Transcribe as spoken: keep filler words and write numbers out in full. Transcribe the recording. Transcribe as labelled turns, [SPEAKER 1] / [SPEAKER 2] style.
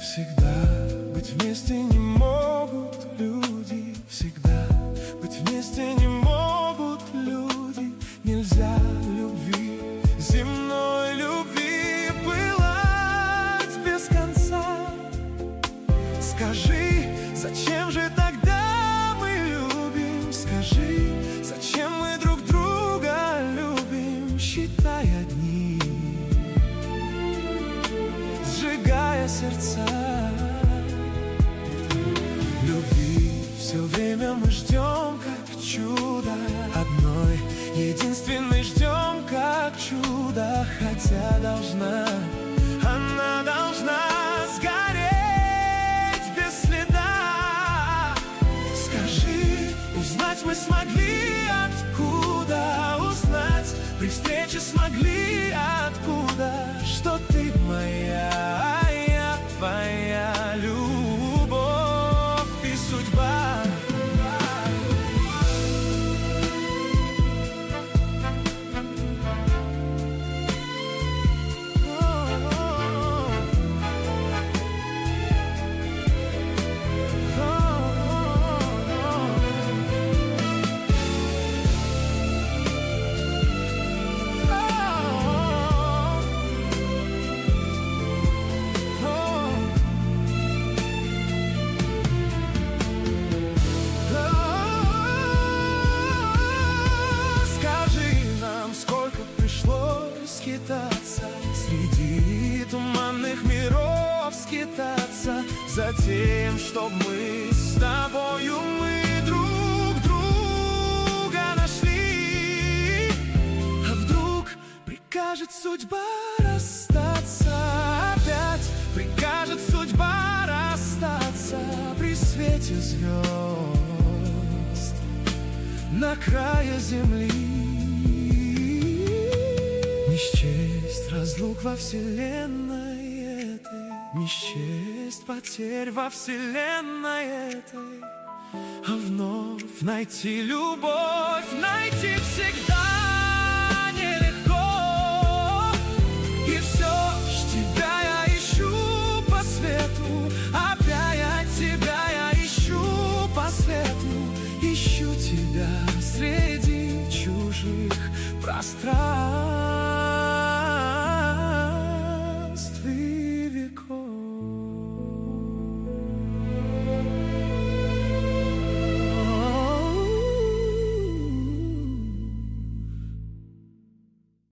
[SPEAKER 1] Всегда быть вместе не могут люди, всегда быть вместе не могут люди. Нельзя любви, земной любви, пылать без конца. Скажи, зачем же тогда мы любим? Скажи, зачем мы друг друга любим? Считая дни, сжигая сердца. Любви все время мы ждем, как чудо. Одной единственной ждем, как чудо. Хотя должна, она должна сгореть без следа. Скажи, узнать мы смогли откуда? Узнать при встрече смогли откуда? Что ты моя, я твоя любовь и судьба. Среди туманных миров скитаться, затем, чтоб мы с тобою мы друг друга нашли. А вдруг прикажет судьба расстаться опять? Прикажет судьба расстаться при свете звезд на крае земли. Не счесть разлук во вселенной этой, не счесть потерь во вселенной этой, а вновь найти любовь, найти всегда.